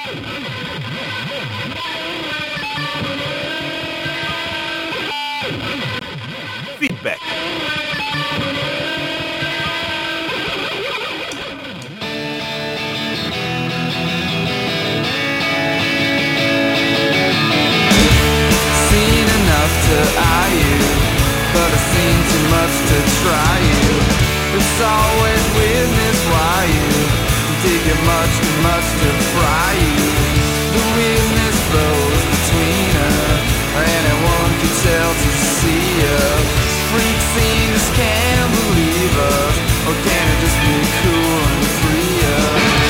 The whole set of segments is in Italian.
Feedback. Seen enough to eye you, but I've seen too much to try you. It's always weirdness why you dig it much too much to fry you. The weirdness flows between us, anyone can tell to see us. Freak scenes can't believe us, or can it just be cool and free us?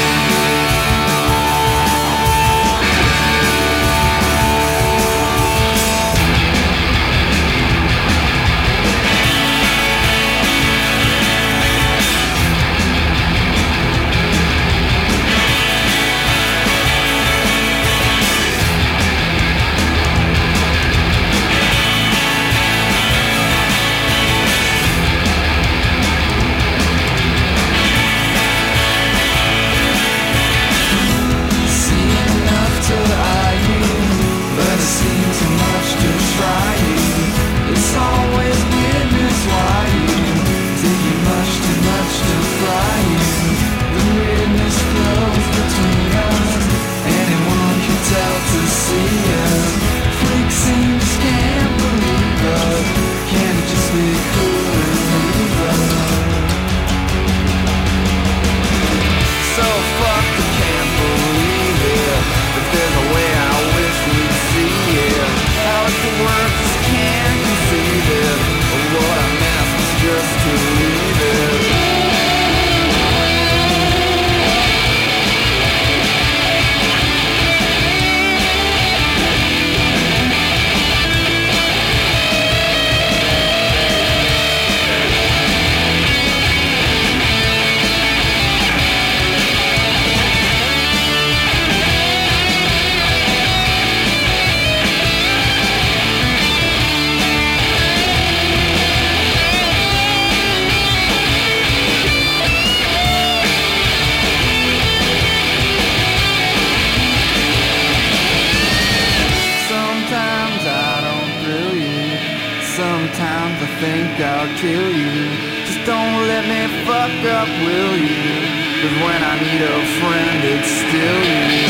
Kill you. Just don't let me fuck up, will you? 'Cause when I need a friend, it's still you.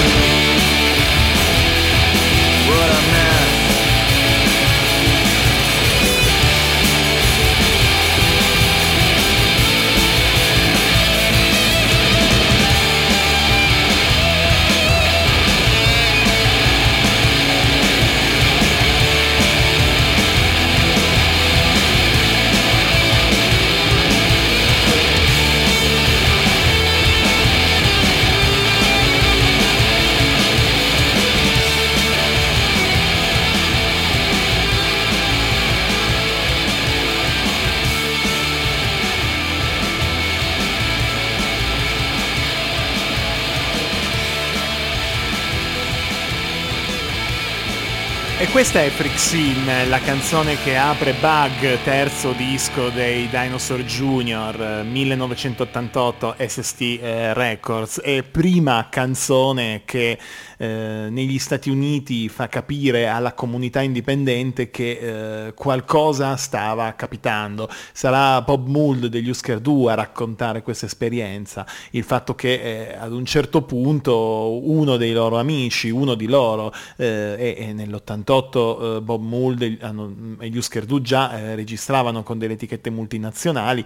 What a mess. E questa è Freak Scene, la canzone che apre Bug, terzo disco dei Dinosaur Jr., 1988 SST Records, e prima canzone che negli Stati Uniti fa capire alla comunità indipendente che qualcosa stava capitando. Sarà Bob Mould degli Husker Du a raccontare questa esperienza, il fatto che ad un certo punto uno di loro e nell'88 Bob Mould e gli Husker Du già registravano con delle etichette multinazionali,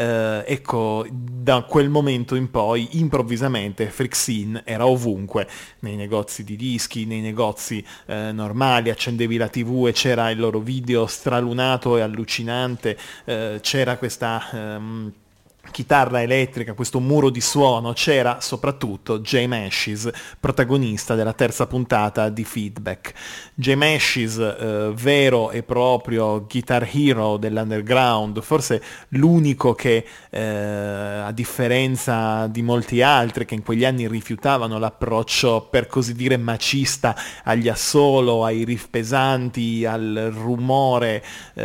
ecco, da quel momento in poi improvvisamente Freak Scene era ovunque, nei negozi di dischi, nei negozi normali, accendevi la TV e c'era il loro video stralunato e allucinante, c'era questa chitarra elettrica, questo muro di suono, c'era soprattutto Jamie Ashes, protagonista della terza puntata di Feedback. Jamie Ashes, vero e proprio guitar hero dell'underground, forse l'unico che a differenza di molti altri che in quegli anni rifiutavano l'approccio per così dire macista agli assolo, ai riff pesanti, al rumore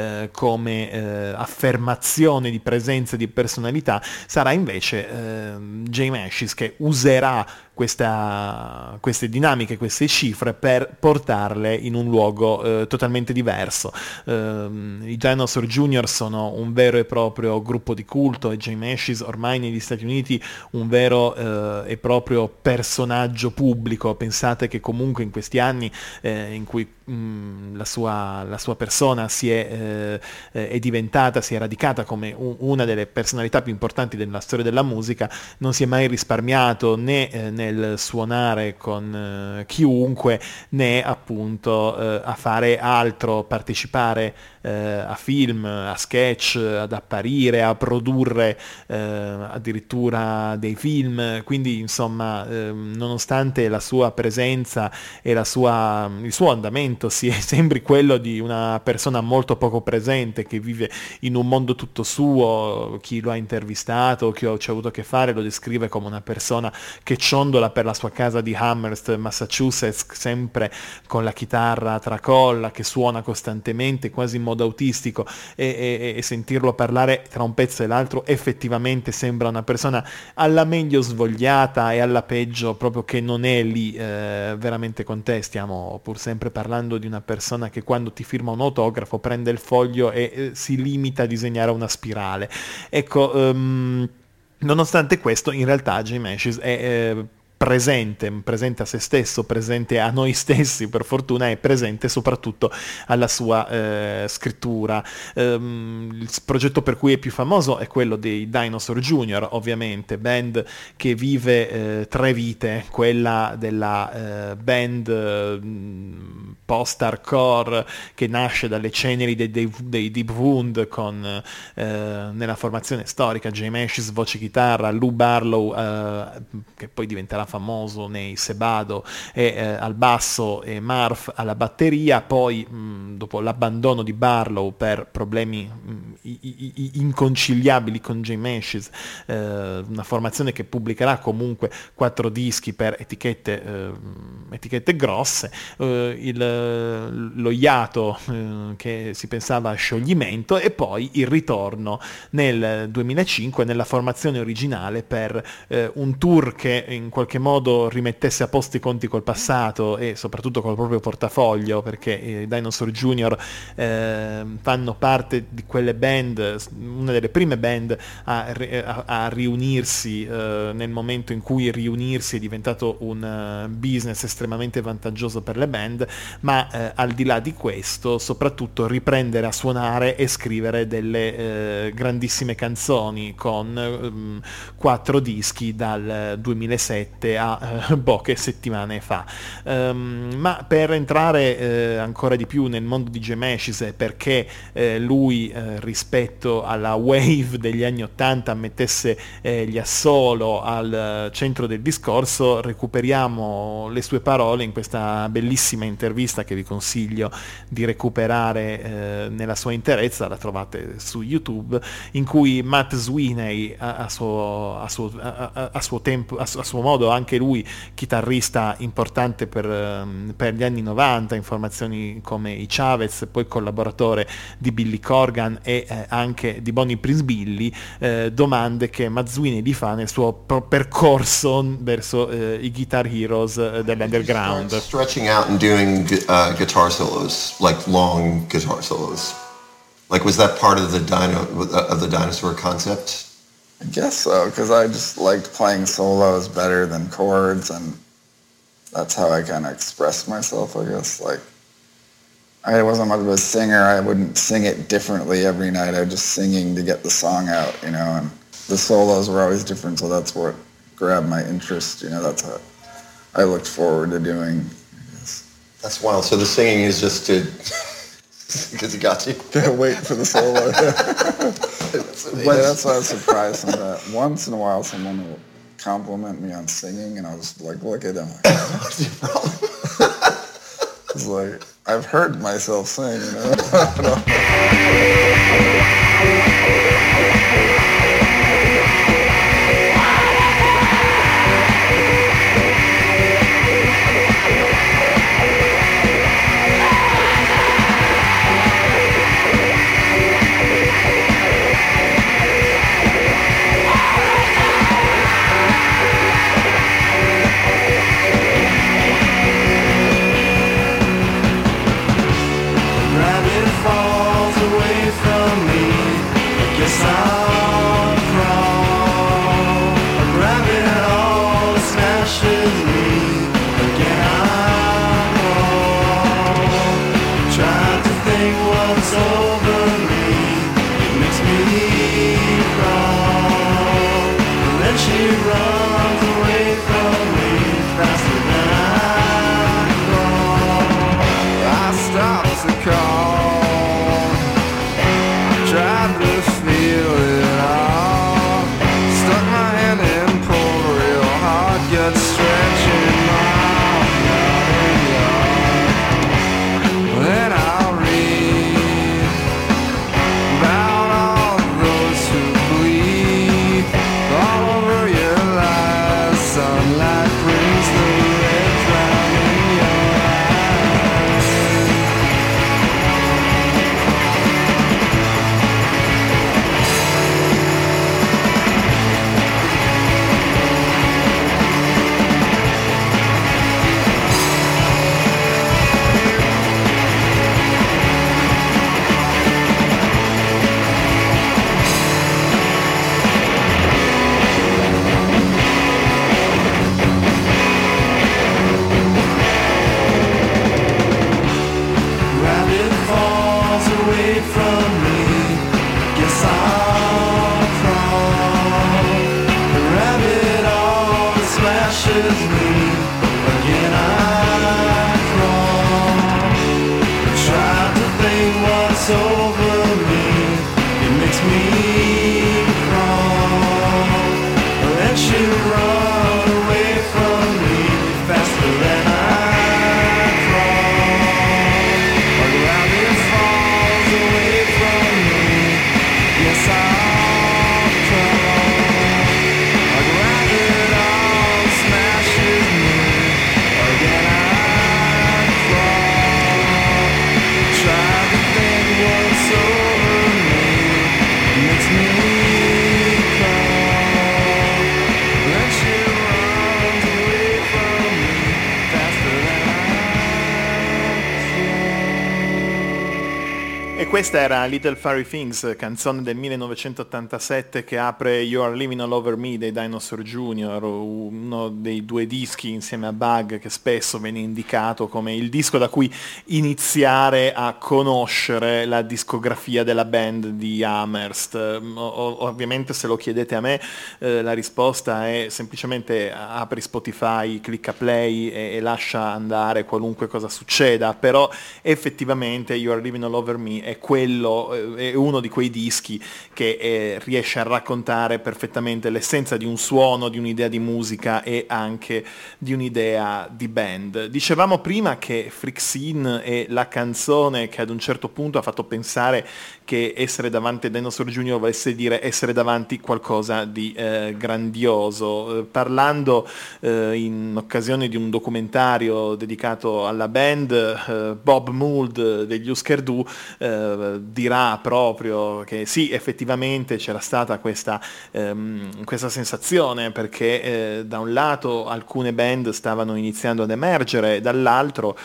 come affermazione di presenza e di personalità, sarà invece Jamie Ashes che userà queste dinamiche, queste cifre per portarle in un luogo totalmente diverso. I Dinosaur Jr. sono un vero e proprio gruppo di culto e Jay Mascis ormai negli Stati Uniti un vero e proprio personaggio pubblico. Pensate che comunque in questi anni in cui la sua persona è radicata come una delle personalità più importanti della storia della musica, non si è mai risparmiato né nel suonare con chiunque, né appunto a fare altro, partecipare a film, a sketch, ad apparire, a produrre addirittura dei film. Quindi insomma, nonostante la sua presenza e il suo andamento sembri quello di una persona molto poco presente che vive in un mondo tutto suo, chi lo ha intervistato, chi ci ha avuto a che fare lo descrive come una persona che ciondola per la sua casa di Amherst, Massachusetts, sempre con la chitarra a tracolla, che suona costantemente, quasi in modo autistico, e sentirlo parlare tra un pezzo e l'altro effettivamente sembra una persona alla meglio svogliata e alla peggio proprio che non è lì veramente con te. Stiamo pur sempre parlando di una persona che quando ti firma un autografo prende il foglio e si limita a disegnare una spirale. Ecco, nonostante questo, in realtà Jay Mascis è presente a se stesso, presente a noi stessi per fortuna, e presente soprattutto alla sua scrittura. Il progetto per cui è più famoso è quello dei Dinosaur Jr., ovviamente, band che vive tre vite: quella della band post-hardcore che nasce dalle ceneri dei Deep Wound, con nella formazione storica Jay Mascis voce chitarra, Lou Barlow che poi diventerà famoso nei Sebado al basso, e Marv alla batteria. Poi dopo l'abbandono di Barlow per problemi inconciliabili con Jay Mascis, una formazione che pubblicherà comunque 4 dischi per etichette grosse, lo iato che si pensava a scioglimento, e poi il ritorno nel 2005 nella formazione originale per un tour che in qualche modo rimettesse a posto i conti col passato e soprattutto col proprio portafoglio, perché i Dinosaur Jr. Fanno parte di quelle band, una delle prime band a riunirsi nel momento in cui riunirsi è diventato un business estremamente vantaggioso per le band, ma al di là di questo soprattutto riprendere a suonare e scrivere delle grandissime canzoni, con 4 dischi dal 2007 a poche settimane fa. Ma per entrare ancora di più nel mondo di Jay Mascis, perché lui rispetto alla wave degli anni 80 mettesse gli assolo al centro del discorso, recuperiamo le sue parole in questa bellissima intervista che vi consiglio di recuperare nella sua interezza, la trovate su YouTube, in cui Matt Sweeney, a suo modo anche lui chitarrista importante per gli anni 90 in formazioni come i Chavez, poi collaboratore di Billy Corgan e anche di Bonnie Prince Billy, domande che Matt Sweeney gli fa nel suo percorso verso i Guitar Heroes dell'underground. Stretching out and doing guitar solos, like long guitar solos. Like, was that part of the dinosaur concept? I guess so, because I just liked playing solos better than chords, and that's how I kind of expressed myself, I guess. Like, I wasn't much of a singer. I wouldn't sing it differently every night. I was just singing to get the song out, you know, and the solos were always different, so that's what grabbed my interest, you know, that's what I looked forward to doing, I guess. That's wild. So the singing is just to... because he got you? Can't wait for the solo. But that's why I was surprised sometimes. Once in a while someone will compliment me on singing, and I'll just like look at them like, what's your problem? It's like, I've heard myself sing, you know? that's stretching miles yard and yard. Then I'll read about all those who bleed all over your lies. Sunlight brings the red cloud in your eyes. Rabbit falls away from me. Guess I'll crawl. The rabbit always smashes me. Again I crawl. Try to think what's over me. It makes me crawl. Let you run away from me faster than I crawl. Or the rabbit falls away from me. Yes, I'll crawl. Or the rabbit all smashes me. Again I crawl. Try to think what's over me. It makes me crawl. Let you run away from me faster than I crawl. E questa era Little Furry Things, canzone del 1987 che apre You Are Living All Over Me dei Dinosaur Jr., uno dei due dischi insieme a Bug che spesso viene indicato come il disco da cui iniziare a conoscere la discografia della band di Amherst. Ovviamente se lo chiedete a me la risposta è semplicemente apri Spotify, clicca play e lascia andare qualunque cosa succeda, però effettivamente You Are Living All Over Me è uno di quei dischi che riesce a raccontare perfettamente l'essenza di un suono, di un'idea di musica e anche di un'idea di band. Dicevamo prima che Freak Scene è la canzone che ad un certo punto ha fatto pensare che essere davanti a Dinosaur Jr. volesse dire essere davanti qualcosa di grandioso. Parlando in occasione di un documentario dedicato alla band, Bob Mould degli Husker Du dirà proprio che sì, effettivamente c'era stata questa sensazione, perché da un lato alcune band stavano iniziando ad emergere, dall'altro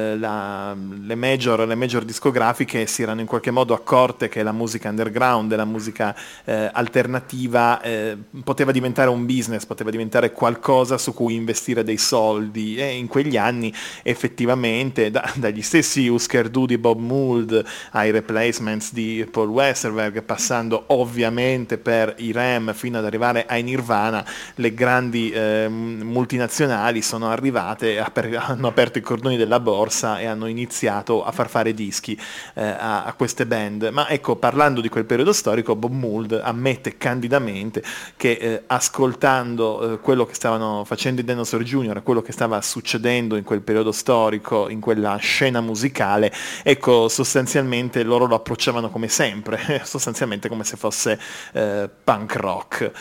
le major discografiche si erano in qualche modo accorte che la musica underground, la musica alternativa poteva diventare un business, poteva diventare qualcosa su cui investire dei soldi, e in quegli anni effettivamente dagli stessi Husker Du di Bob Mould ai Replacements di Paul Westerberg, passando ovviamente per i Rem fino ad arrivare ai Nirvana, le grandi multinazionali sono arrivate, hanno aperto i cordoni della borsa e hanno iniziato a far fare dischi a queste band. Ma ecco, parlando di quel periodo storico, Bob Mould ammette candidamente che ascoltando quello che stavano facendo i Dinosaur Jr., quello che stava succedendo in quel periodo storico, in quella scena musicale, ecco, sostanzialmente loro lo approcciavano come sempre, sostanzialmente come se fosse punk rock.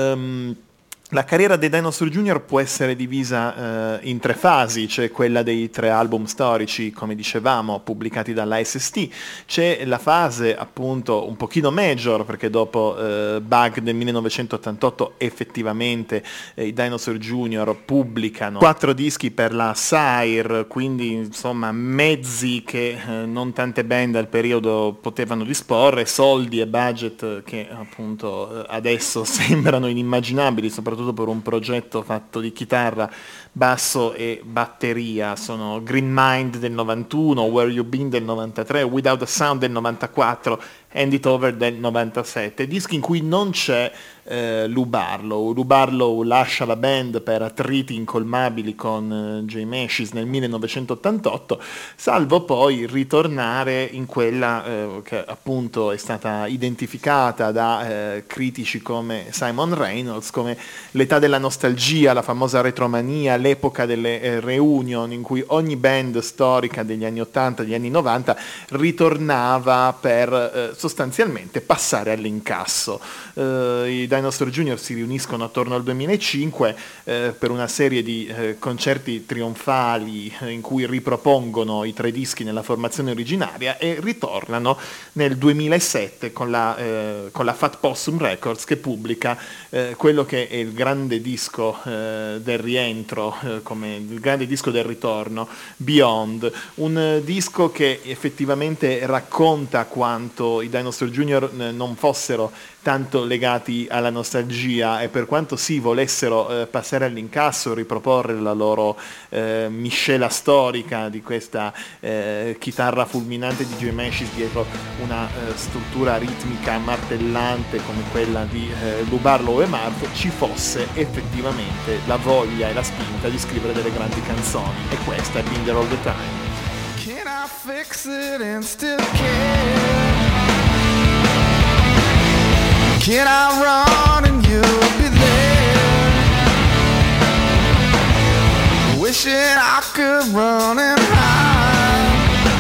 La carriera dei Dinosaur Jr. può essere divisa in tre fasi: c'è quella dei 3 album storici, come dicevamo, pubblicati dalla SST, c'è la fase appunto un pochino major, perché dopo Bug del 1988 effettivamente i Dinosaur Jr. pubblicano 4 dischi per la Sire, quindi insomma mezzi che non tante band al periodo potevano disporre, soldi e budget che appunto adesso sembrano inimmaginabili, soprattutto per un progetto fatto di chitarra, basso e batteria. Sono Green Mind del 91, Where You Been del 93, Without a Sound del 94, Hand It Over del 97, dischi in cui non c'è Lou Barlow. Lou Barlow lascia la band per attriti incolmabili con Jay Mashis nel 1988, salvo poi ritornare in quella che appunto è stata identificata da critici come Simon Reynolds come l'età della nostalgia, la famosa retromania, l'epoca delle reunion in cui ogni band storica degli anni 80, degli anni 90 ritornava per sostanzialmente passare all'incasso. I Dinosaur Jr. si riuniscono attorno al 2005 per una serie di concerti trionfali in cui ripropongono i 3 dischi nella formazione originaria e ritornano nel 2007 con la Fat Possum Records, che pubblica quello che è il grande disco del rientro, come il grande disco del ritorno, Beyond, un disco che effettivamente racconta quanto i Dinosaur Jr. non fossero tanto legati alla nostalgia e per quanto sì volessero passare all'incasso, riproporre la loro miscela storica di questa chitarra fulminante di Jay Mashis dietro una struttura ritmica martellante come quella di Lou Barlow e Marv, ci fosse effettivamente la voglia e la spinta di scrivere delle grandi canzoni, e questa è Been There All The Time. Can I fix it and still care? Can I run and you'll be there? Wishing I could run and hide,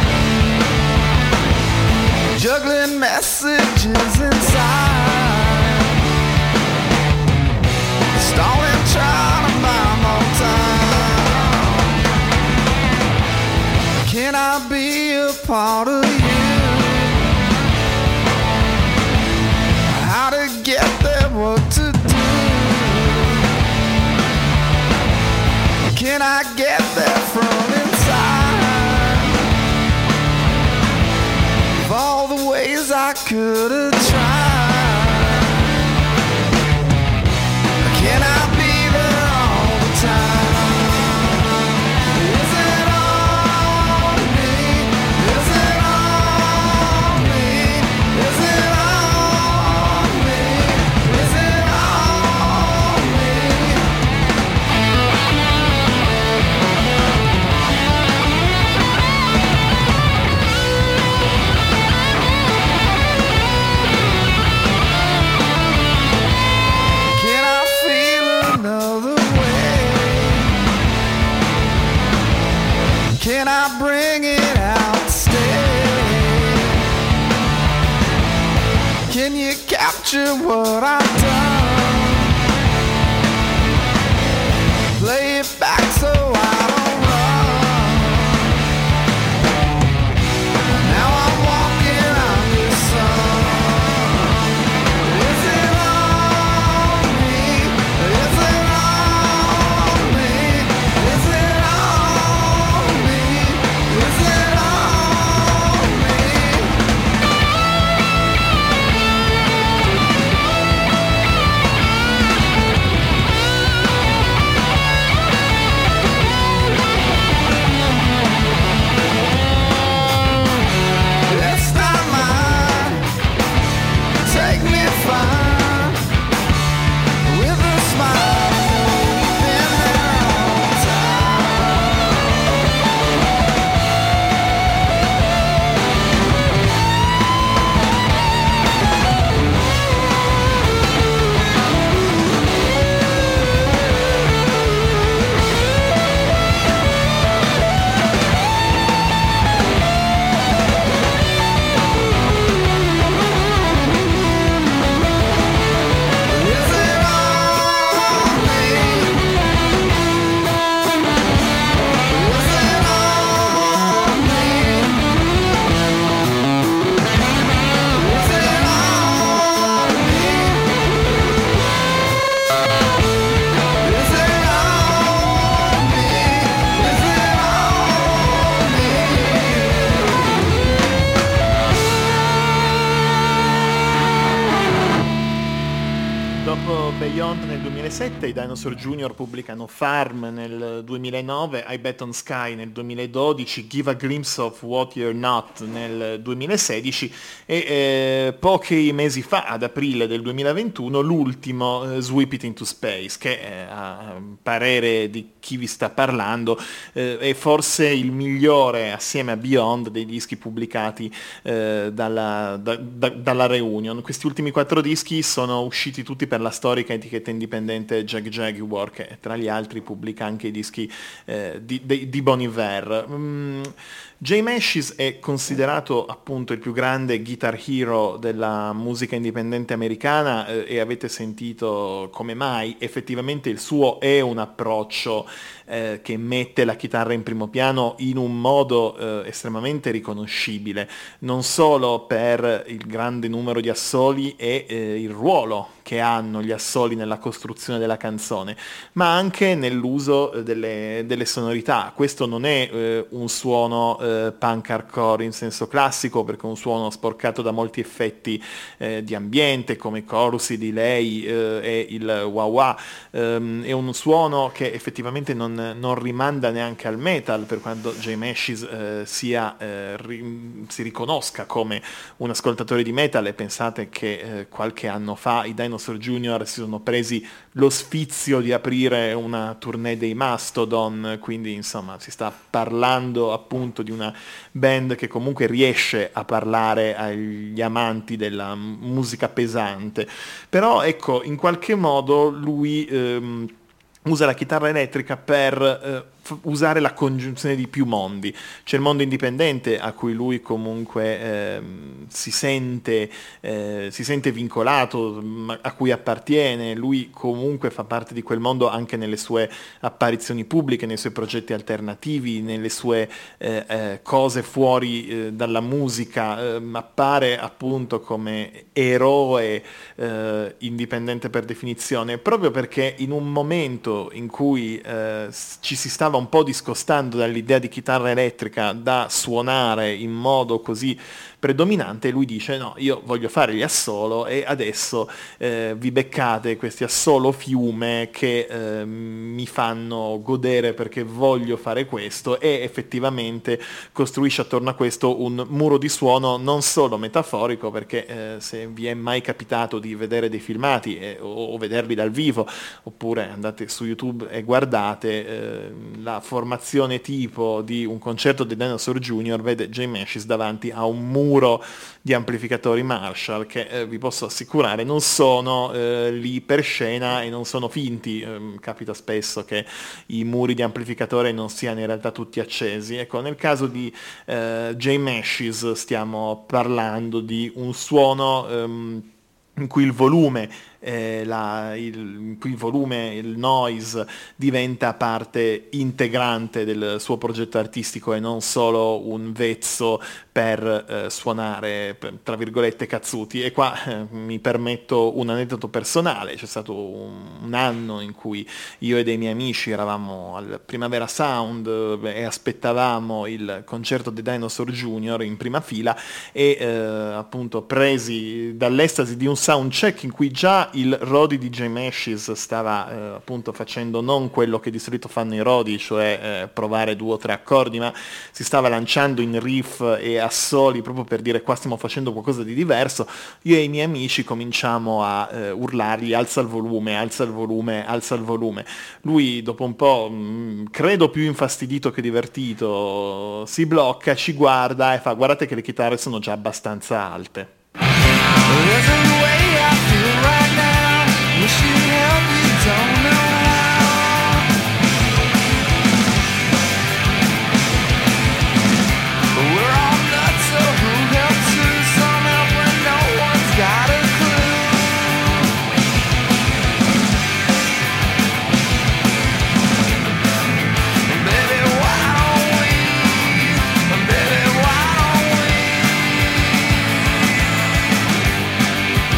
juggling messages inside, stalling, trying to buy more time. Can I be a part of you? How to get there, what to do? Can I get there from inside? Of all the ways I could have tried, can I be there all the time? Is it all me? Is it all me? Is it all me? Is it all me? Can I feel another way? Can I bring it out, stay? Can you capture what I've done? Play it back so I don't run. Now I'm walking on your sun. Is it all me? Is it all me? Is it all me? Is it all me? 2007 i Dinosaur Jr. pubblicano Farm nel 2009, I Bet on Sky nel 2012, Give a Glimpse of What You're Not nel 2016 e pochi mesi fa, ad aprile del 2021, l'ultimo Sweep It Into Space, che a parere di chi vi sta parlando è forse il migliore assieme a Beyond dei dischi pubblicati dalla Reunion. Questi ultimi 4 dischi sono usciti tutti per la storica etichetta indipendente Jag Jaguar, che tra gli altri pubblica anche i dischi di Bon Iver. J Mascis è considerato appunto il più grande guitar hero della musica indipendente americana e avete sentito come mai. Effettivamente il suo è un approccio che mette la chitarra in primo piano in un modo estremamente riconoscibile, non solo per il grande numero di assoli e il ruolo che hanno gli assoli nella costruzione della canzone, ma anche nell'uso delle sonorità. Questo non è un suono punk hardcore in senso classico, perché è un suono sporcato da molti effetti di ambiente come i chorus, delay e il wah-wah. È un suono che effettivamente non rimanda neanche al metal, per quanto J Mascis si riconosca come un ascoltatore di metal, e pensate che qualche anno fa i Dinosaur Jr. si sono presi lo sfizio di aprire una tournée dei Mastodon, quindi insomma si sta parlando appunto di una band che comunque riesce a parlare agli amanti della musica pesante. Però ecco, in qualche modo lui usa la chitarra elettrica per usare la congiunzione di più mondi. C'è il mondo indipendente a cui lui comunque si sente vincolato, a cui appartiene. Lui comunque fa parte di quel mondo anche nelle sue apparizioni pubbliche, nei suoi progetti alternativi, nelle sue cose fuori dalla musica. Appare appunto come eroe indipendente per definizione, proprio perché in un momento in cui ci si stava un po' discostando dall'idea di chitarra elettrica da suonare in modo così predominante, lui dice no, io voglio fare gli assolo, e adesso vi beccate questi assolo fiume che mi fanno godere perché voglio fare questo, e effettivamente costruisce attorno a questo un muro di suono non solo metaforico, perché se vi è mai capitato di vedere dei filmati o vederli dal vivo, oppure andate su YouTube e guardate la formazione tipo di un concerto dei Dinosaur Jr., vede J Mascis davanti a un muro di amplificatori Marshall che vi posso assicurare non sono lì per scena e non sono finti. Capita spesso che i muri di amplificatore non siano in realtà tutti accesi. Ecco, nel caso di J Mascis stiamo parlando di un suono in cui il volume il noise diventa parte integrante del suo progetto artistico e non solo un vezzo per suonare, tra virgolette, cazzuti. E qua mi permetto un aneddoto personale. C'è stato un anno in cui io e dei miei amici eravamo al Primavera Sound e aspettavamo il concerto dei Dinosaur Jr. in prima fila, e appunto presi dall'estasi di un soundcheck in cui già il Rodi di J Mascis stava appunto facendo non quello che di solito fanno i Rodi, cioè provare 2 o 3 accordi, ma si stava lanciando in riff e assoli proprio per dire qua stiamo facendo qualcosa di diverso. Io e i miei amici cominciamo a urlargli alza il volume, alza il volume, alza il volume. Lui dopo un po', credo più infastidito che divertito, si blocca, ci guarda e fa: guardate che le chitarre sono già abbastanza alte. Wish you help, you don't know how. But we're all nuts, so who helps who? Some help when no one's got a clue. And baby, why don't we? And baby, why don't we?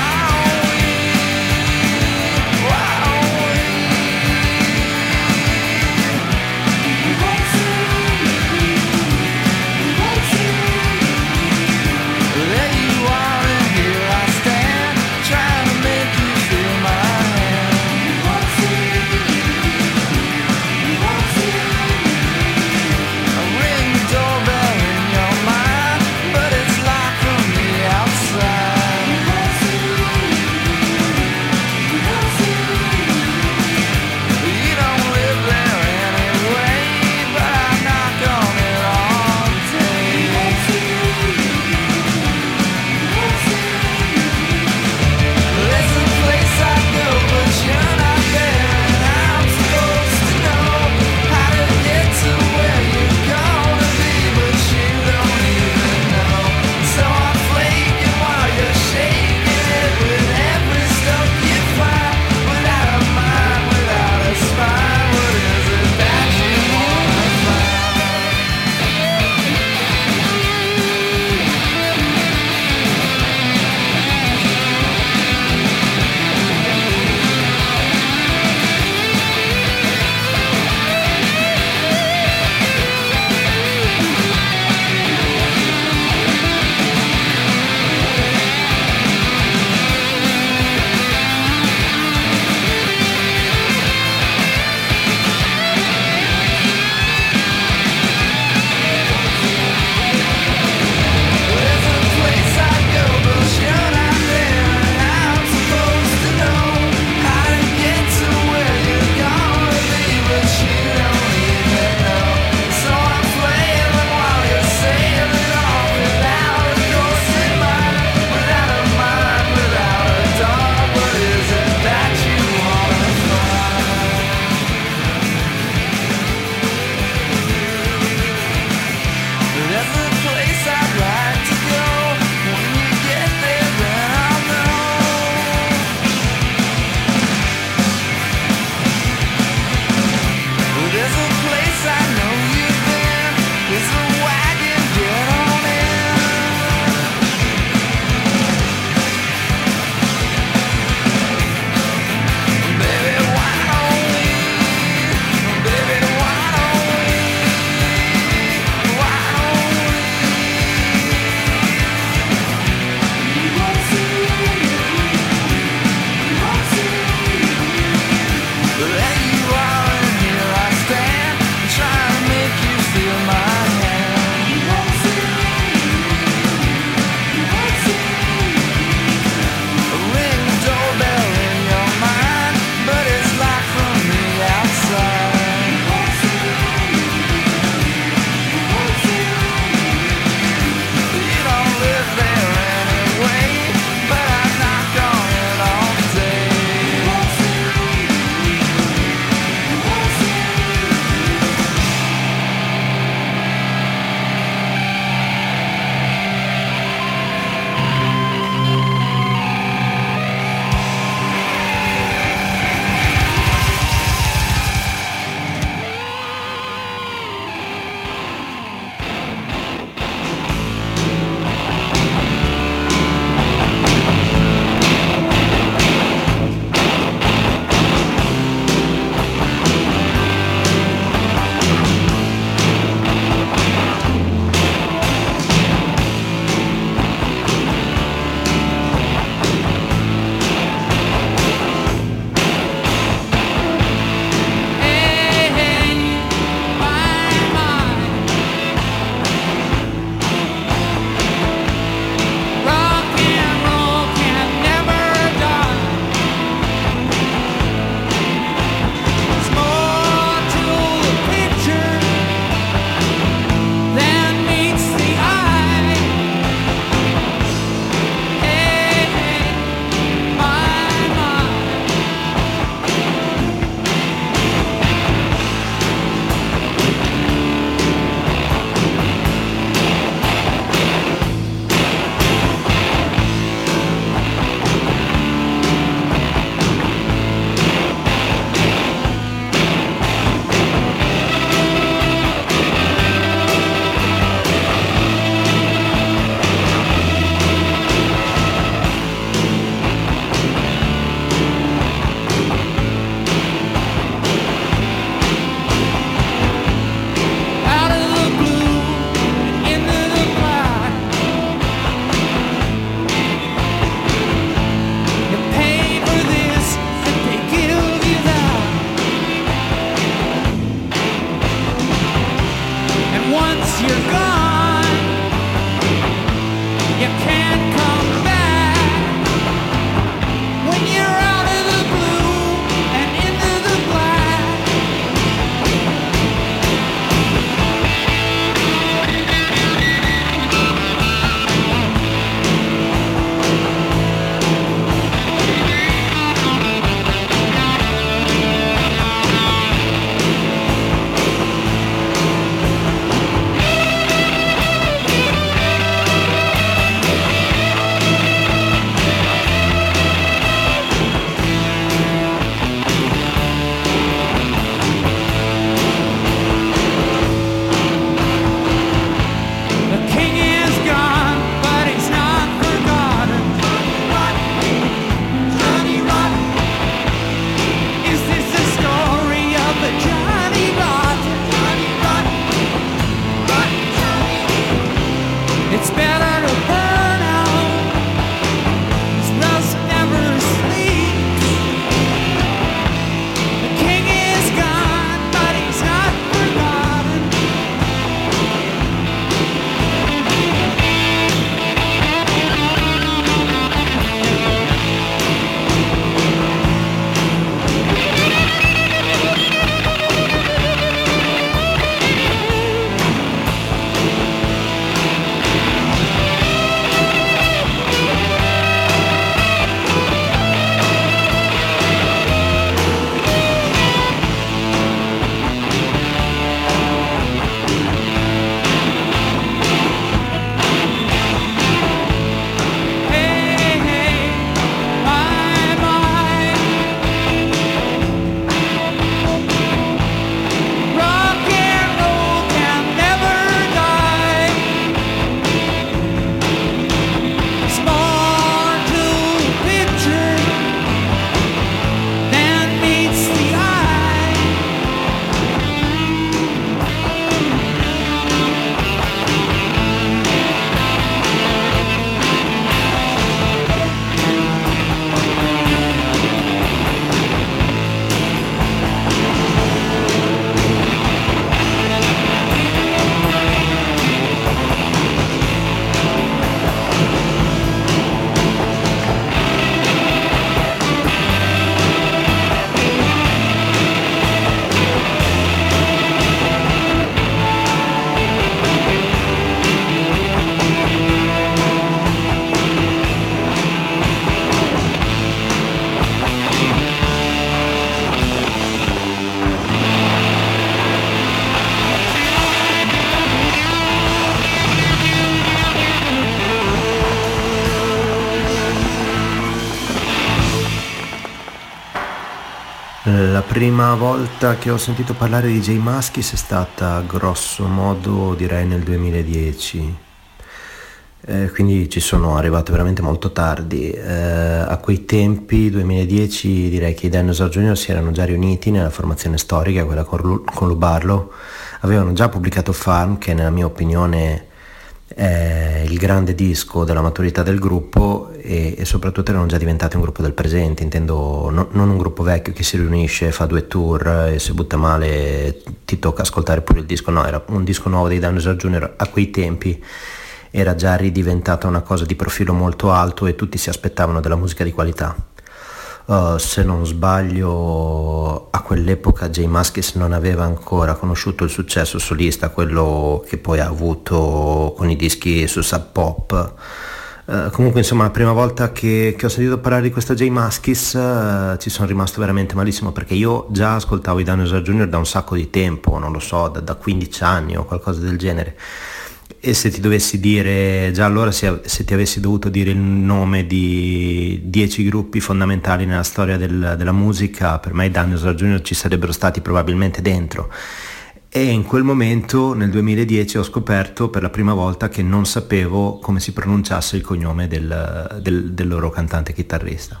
La prima volta che ho sentito parlare di J Mascis è stata grosso modo direi nel 2010, quindi ci sono arrivato veramente molto tardi. A quei tempi, 2010, direi che i Dinosaur Jr. si erano già riuniti nella formazione storica, quella con Lou Barlow, avevano già pubblicato Farm, che nella mia opinione è il grande disco della maturità del gruppo, e soprattutto erano già diventati un gruppo del presente, intendo non un gruppo vecchio che si riunisce, fa 2 tour e se butta male ti tocca ascoltare pure il disco. No, era un disco nuovo dei Dinosaur Jr. A quei tempi era già ridiventata una cosa di profilo molto alto e tutti si aspettavano della musica di qualità. Se non sbaglio, a quell'epoca J Mascis non aveva ancora conosciuto il successo solista, quello che poi ha avuto con i dischi su Sub Pop. Comunque, insomma, la prima volta che ho sentito parlare di questa J Mascis ci sono rimasto veramente malissimo, perché io già ascoltavo i Dinosaur Jr. da un sacco di tempo, non lo so, da 15 anni o qualcosa del genere. E se ti dovessi dire, già allora, se ti avessi dovuto dire il nome di 10 gruppi fondamentali nella storia della musica, per me i Dinosaur Jr. ci sarebbero stati probabilmente dentro. E in quel momento, nel 2010, ho scoperto per la prima volta che non sapevo come si pronunciasse il cognome del loro cantante chitarrista.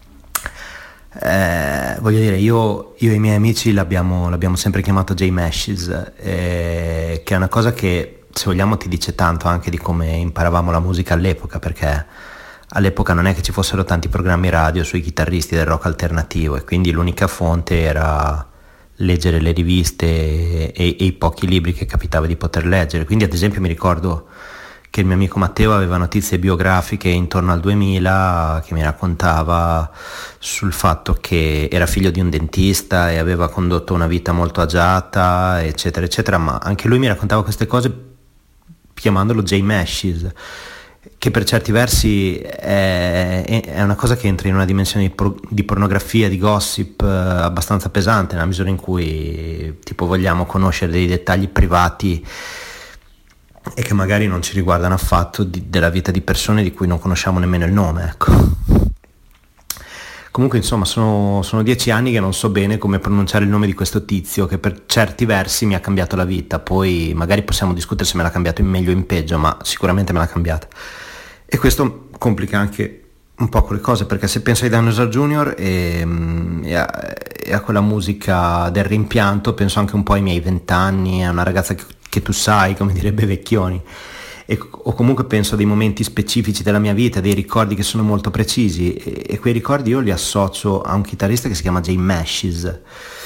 Voglio dire, io e i miei amici l'abbiamo sempre chiamato J Mascis, che è una cosa che, se vogliamo, ti dice tanto anche di come imparavamo la musica all'epoca, perché all'epoca non è che ci fossero tanti programmi radio sui chitarristi del rock alternativo, e quindi l'unica fonte era leggere le riviste e i pochi libri che capitava di poter leggere. Quindi, ad esempio, mi ricordo che il mio amico Matteo aveva notizie biografiche intorno al 2000 che mi raccontava sul fatto che era figlio di un dentista e aveva condotto una vita molto agiata, eccetera eccetera, ma anche lui mi raccontava queste cose chiamandolo J Mascis, che per certi versi è una cosa che entra in una dimensione di pornografia, di gossip abbastanza pesante, nella misura in cui tipo vogliamo conoscere dei dettagli privati e che magari non ci riguardano affatto della vita di persone di cui non conosciamo nemmeno il nome, ecco. Comunque, insomma, sono 10 anni che non so bene come pronunciare il nome di questo tizio, che per certi versi mi ha cambiato la vita. Poi magari possiamo discutere se me l'ha cambiato in meglio o in peggio, ma sicuramente me l'ha cambiata. E questo complica anche un po' le cose, perché se penso ai Dinosaur Jr. e a quella musica del rimpianto, penso anche un po' ai miei 20 anni, a una ragazza che tu sai, come direbbe Vecchioni, o comunque penso a dei momenti specifici della mia vita, dei ricordi che sono molto precisi, e quei ricordi io li associo a un chitarrista che si chiama J Mascis,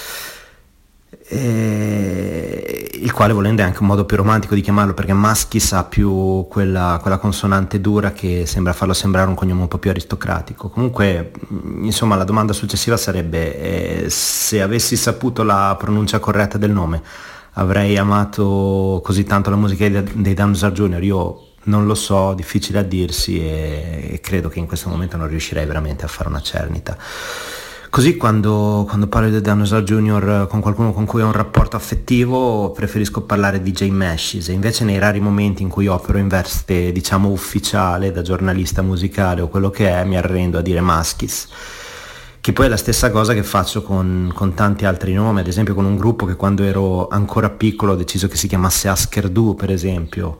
il quale, volendo, è anche un modo più romantico di chiamarlo, perché Mascis ha più quella consonante dura che sembra farlo sembrare un cognome un po' più aristocratico. Comunque, insomma, la domanda successiva sarebbe se avessi saputo la pronuncia corretta del nome, avrei amato così tanto la musica dei Dinosaur Jr.? Io non lo so, difficile a dirsi, e credo che in questo momento non riuscirei veramente a fare una cernita. Così quando parlo di Dinosaur Jr. con qualcuno con cui ho un rapporto affettivo, preferisco parlare di J Mascis, e invece nei rari momenti in cui opero in veste, diciamo, ufficiale, da giornalista musicale o quello che è, mi arrendo a dire Mascis, che poi è la stessa cosa che faccio con tanti altri nomi, ad esempio con un gruppo che quando ero ancora piccolo ho deciso che si chiamasse Asker Du, per esempio,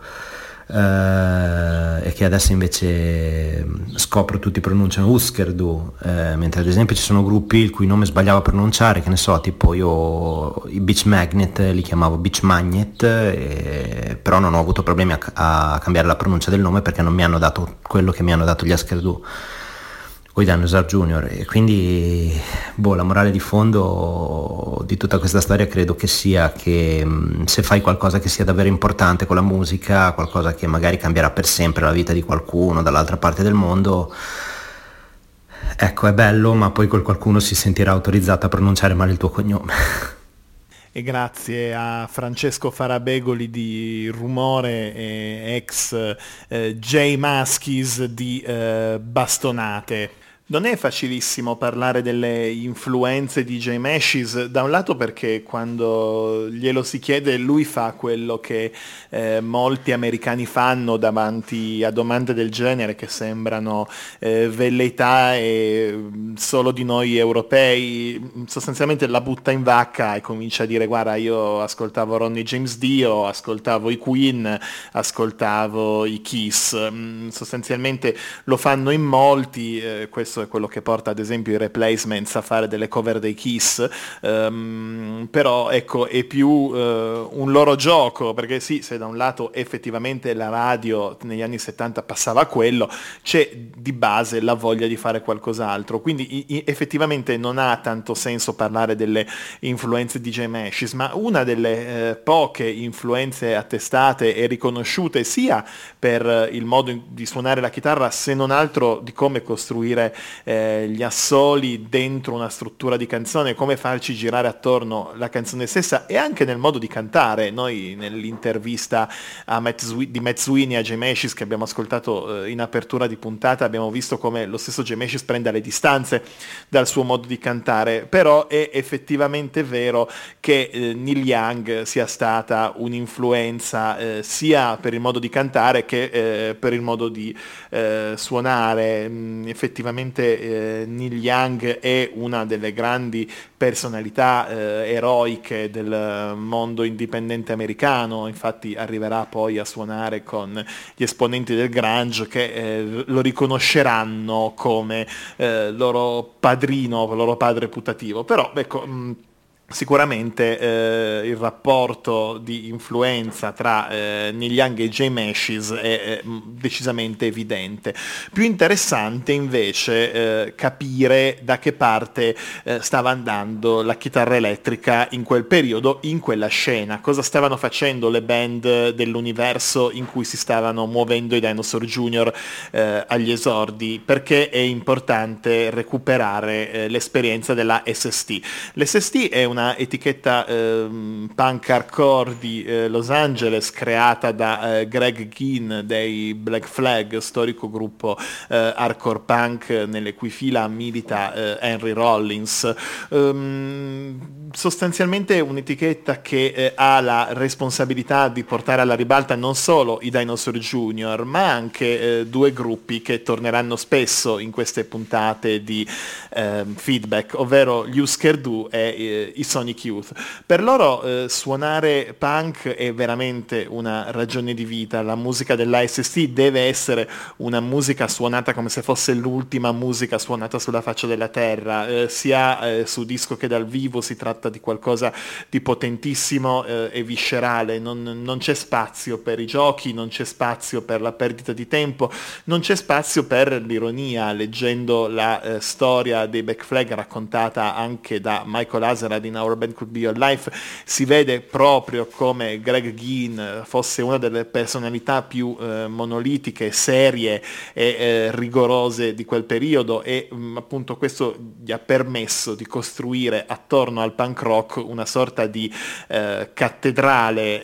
e che adesso invece scopro tutti pronunciano Husker Du, mentre ad esempio ci sono gruppi il cui nome sbagliavo a pronunciare, che ne so, tipo io i Beach Magnet li chiamavo Beach Magnet, però non ho avuto problemi a cambiare la pronuncia del nome, perché non mi hanno dato quello che mi hanno dato gli Asker Du con i Dinosaur Jr. E quindi, la morale di fondo di tutta questa storia credo che sia che se fai qualcosa che sia davvero importante con la musica, qualcosa che magari cambierà per sempre la vita di qualcuno dall'altra parte del mondo, ecco, è bello, ma poi quel qualcuno si sentirà autorizzato a pronunciare male il tuo cognome. E grazie a Francesco Farabegoli di Rumore e ex J Mascis di Bastonate. Non è facilissimo parlare delle influenze di J Mascis, da un lato perché quando glielo si chiede lui fa quello che molti americani fanno davanti a domande del genere, che sembrano velleità e solo di noi europei. Sostanzialmente la butta in vacca e comincia a dire: guarda, io ascoltavo Ronnie James Dio, ascoltavo i Queen, ascoltavo i Kiss. Sostanzialmente lo fanno in molti, questo è quello che porta ad esempio i Replacements a fare delle cover dei Kiss, però ecco, è più un loro gioco, perché sì, se da un lato effettivamente la radio negli anni 70 passava quello, c'è di base la voglia di fare qualcos'altro, quindi effettivamente non ha tanto senso parlare delle influenze di J Mascis, ma una delle poche influenze attestate e riconosciute sia per il modo di suonare la chitarra, se non altro di come costruire gli assoli dentro una struttura di canzone, come farci girare attorno la canzone stessa, e anche nel modo di cantare. Noi nell'intervista di Matt Sweeney a J Mascis che abbiamo ascoltato in apertura di puntata abbiamo visto come lo stesso J Mascis prenda le distanze dal suo modo di cantare, però è effettivamente vero che Neil Young sia stata un'influenza sia per il modo di cantare che per il modo di suonare. Effettivamente Neil Young è una delle grandi personalità eroiche del mondo indipendente americano, infatti arriverà poi a suonare con gli esponenti del grunge che lo riconosceranno come loro padrino, loro padre putativo, però ecco, sicuramente il rapporto di influenza tra Neil Young e J Mascis è decisamente evidente. Più interessante invece capire da che parte stava andando la chitarra elettrica in quel periodo, in quella scena, cosa stavano facendo le band dell'universo in cui si stavano muovendo i Dinosaur Jr. Agli esordi, perché è importante recuperare l'esperienza della SST. L'SST è una etichetta punk hardcore di Los Angeles creata da Greg Ginn dei Black Flag, storico gruppo hardcore punk nelle cui fila milita Henry Rollins. Sostanzialmente un'etichetta che ha la responsabilità di portare alla ribalta non solo i Dinosaur Jr., ma anche due gruppi che torneranno spesso in queste puntate di Feedback, ovvero gli Husker Du e i Sonic Youth. Per loro suonare punk è veramente una ragione di vita. La musica dell'ASST deve essere una musica suonata come se fosse l'ultima musica suonata sulla faccia della terra, sia su disco che dal vivo. Si tratta di qualcosa di potentissimo e viscerale. Non c'è spazio per i giochi, non c'è spazio per la perdita di tempo, non c'è spazio per l'ironia. Leggendo la storia dei Black Flag raccontata anche da Michael Azerrad in Our Band Could Be Your Life, si vede proprio come Greg Ginn fosse una delle personalità più monolitiche, serie e rigorose di quel periodo, e appunto questo gli ha permesso di costruire attorno al punk rock una sorta di cattedrale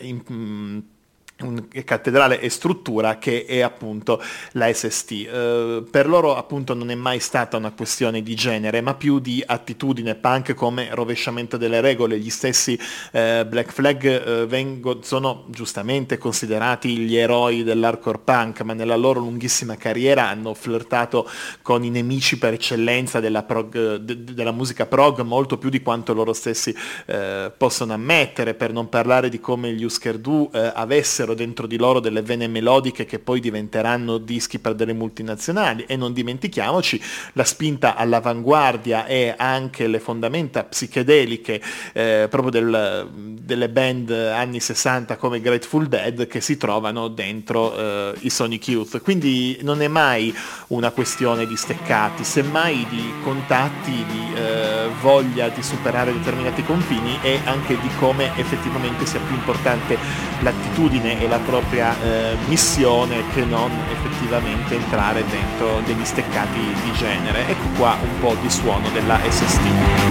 e struttura che è appunto la SST. Per loro appunto non è mai stata una questione di genere, ma più di attitudine punk come rovesciamento delle regole. Gli stessi Black Flag sono giustamente considerati gli eroi dell'hardcore punk, ma nella loro lunghissima carriera hanno flirtato con i nemici per eccellenza della musica prog, molto più di quanto loro stessi possono ammettere, per non parlare di come gli Husker Du avessero dentro di loro delle vene melodiche che poi diventeranno dischi per delle multinazionali. E non dimentichiamoci la spinta all'avanguardia e anche le fondamenta psichedeliche proprio delle band anni 60 come Grateful Dead, che si trovano dentro i Sonic Youth. Quindi non è mai una questione di steccati, semmai di contatti, di voglia di superare determinati confini, e anche di come effettivamente sia più importante l'attitudine e la propria missione che non effettivamente entrare dentro degli steccati di genere. Ecco qua un po' di suono della SST.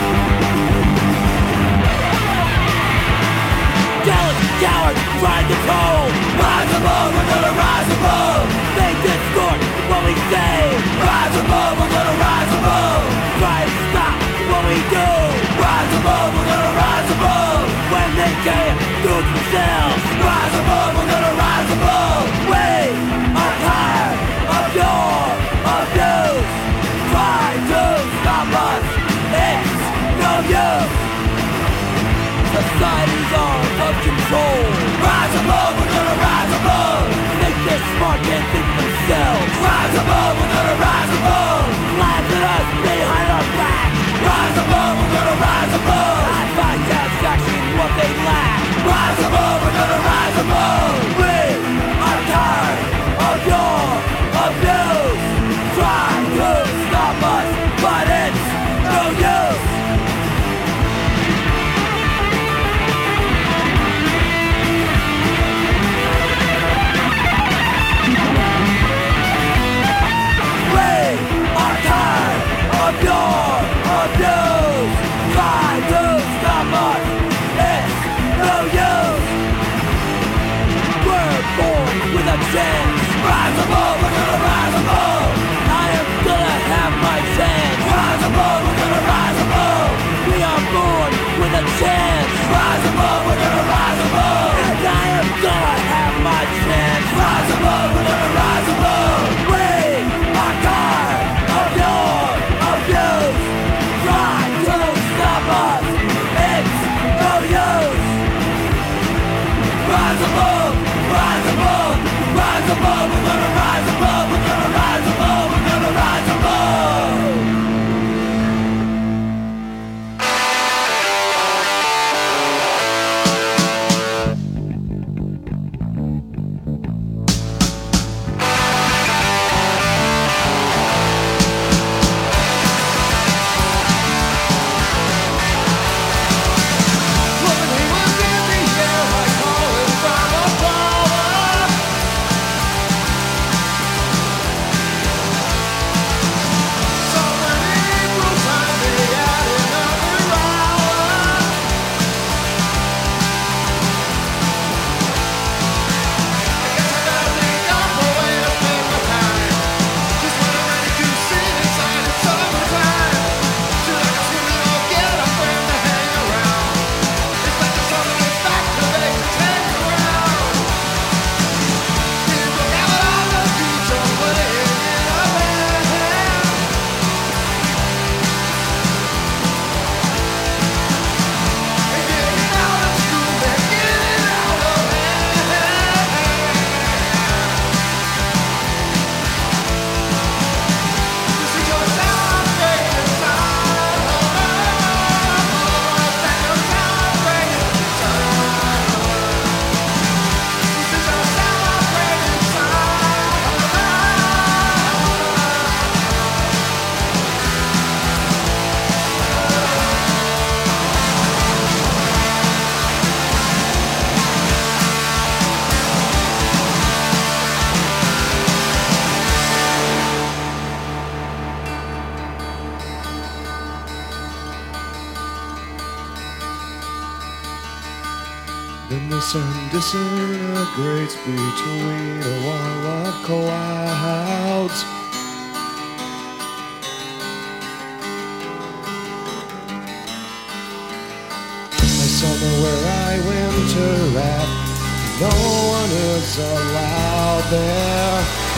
Cowards, trying to cold. Rise above, we're gonna rise above. They distort what we say. Rise above, we're gonna rise above. ourselves. Rise above, we're gonna rise above. Laugh at us behind our back. Rise above, we're gonna rise above. I find satisfaction in what they lack. Rise above, we're gonna rise above. We are tired of your abuse. Try to stop us, but it's no use. Of your abuse. Try to stop us, it's no use. We're born with a chance. Rise above, we're gonna rise above. I am gonna have my chance. Rise above, we're gonna rise above. We are born with a chance. Rise above, we're gonna rise above. And I am gonna have my chance. Rise above, we're gonna rise above. We are tired of your abuse. Try to stop us, it's no use. Rise above, rise above, rise above. We're gonna rise above, we're gonna rise above, we're gonna rise above. Then the sun disintegrates between a wall of clouds. A summer where I winter at, no one is allowed there.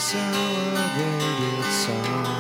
celebrated summer.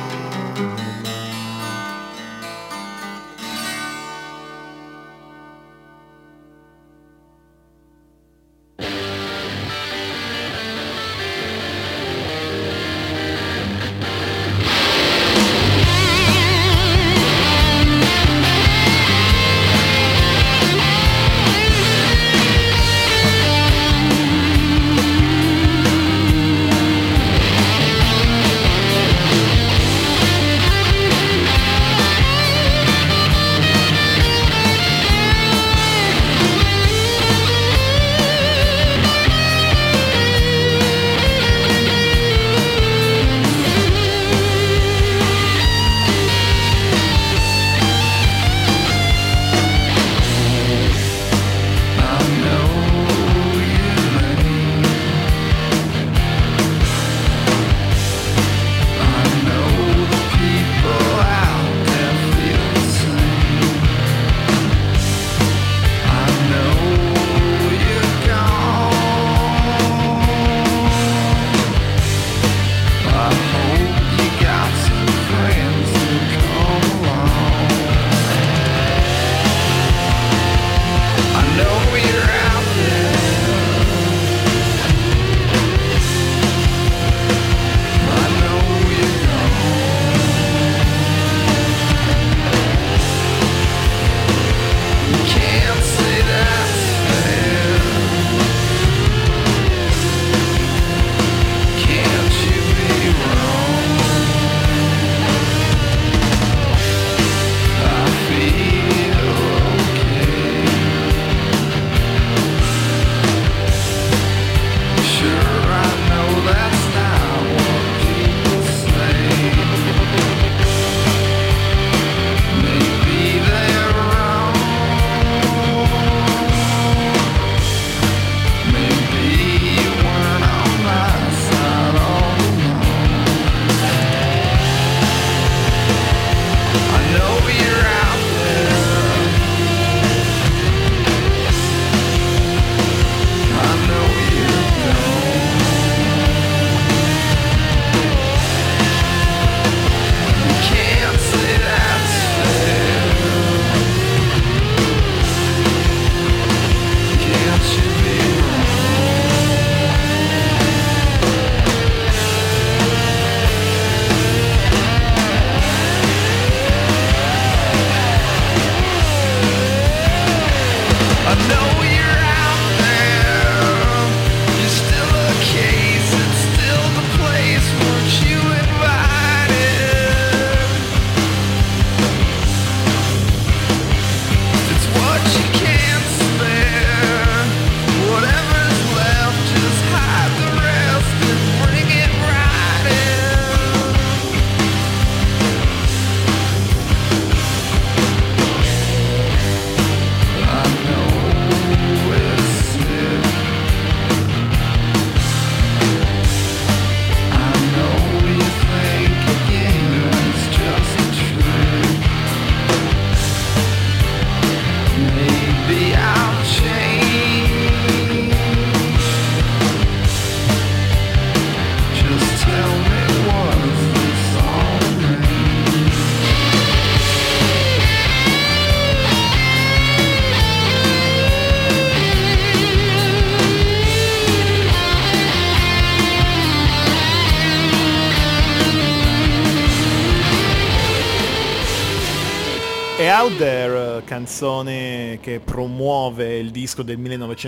E Out There, canzone che promuove il disco del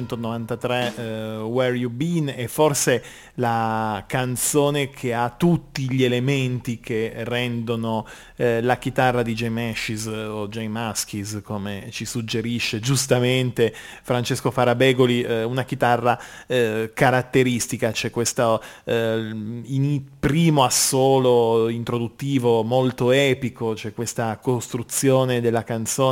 1993, Where You Been, è forse la canzone che ha tutti gli elementi che rendono la chitarra di J Mascis o J Mascis, come ci suggerisce giustamente Francesco Farabegoli, una chitarra caratteristica. C'è questo primo assolo introduttivo molto epico, c'è questa costruzione della canzone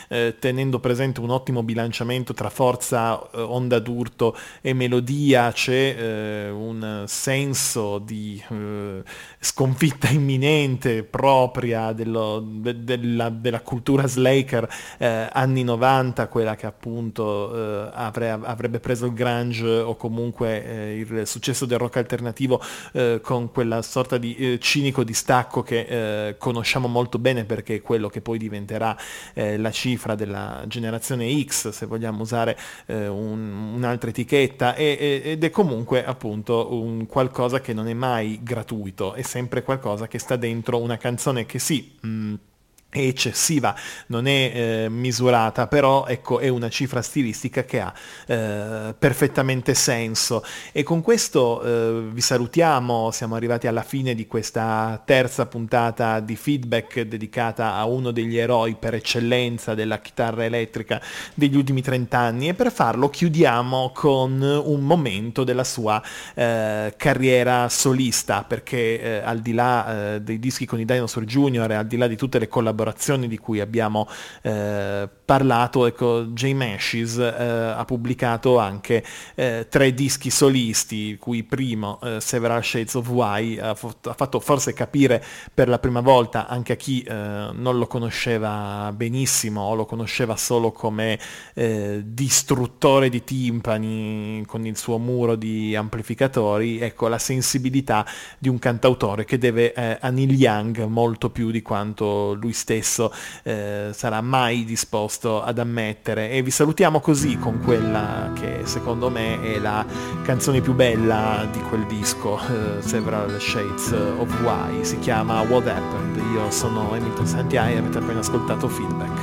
tenendo presente un ottimo bilanciamento tra forza, onda d'urto e melodia. C'è un senso di sconfitta imminente propria della cultura Slacker anni 90, quella che appunto avrebbe preso il grunge o comunque il successo del rock alternativo con quella sorta di cinico distacco che conosciamo molto bene, perché è quello che poi diventerà la cifra della generazione X, se vogliamo usare un'altra etichetta, ed è comunque appunto un qualcosa che non è mai gratuito, è sempre qualcosa che sta dentro una canzone che sì, è eccessiva, non è misurata, però ecco, è una cifra stilistica che ha perfettamente senso. E con questo vi salutiamo, siamo arrivati alla fine di questa terza puntata di Feedback dedicata a uno degli eroi per eccellenza della chitarra elettrica degli ultimi 30 anni, e per farlo chiudiamo con un momento della sua carriera solista, perché al di là dei dischi con i Dinosaur Jr. e al di là di tutte le collaborazioni di cui abbiamo parlato, ecco, Jaime Ashes ha pubblicato anche 3 dischi solisti, il cui primo, Several Shades of Why, ha fatto forse capire per la prima volta anche a chi non lo conosceva benissimo o lo conosceva solo come distruttore di timpani con il suo muro di amplificatori, ecco, la sensibilità di un cantautore che deve a Neil Young molto più di quanto lui stesso sarà mai disposto ad ammettere. E vi salutiamo così con quella che secondo me è la canzone più bella di quel disco, Several Shades of Why, si chiama What Happened. Io sono Hamilton Santiago e avete appena ascoltato Feedback.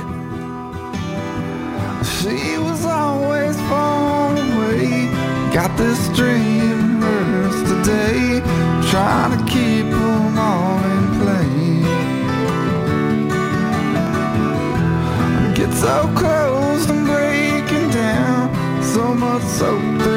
She was always far away. Got this dream hers today. Trying to keep them all in play. Get so close, I'm breaking down. So much so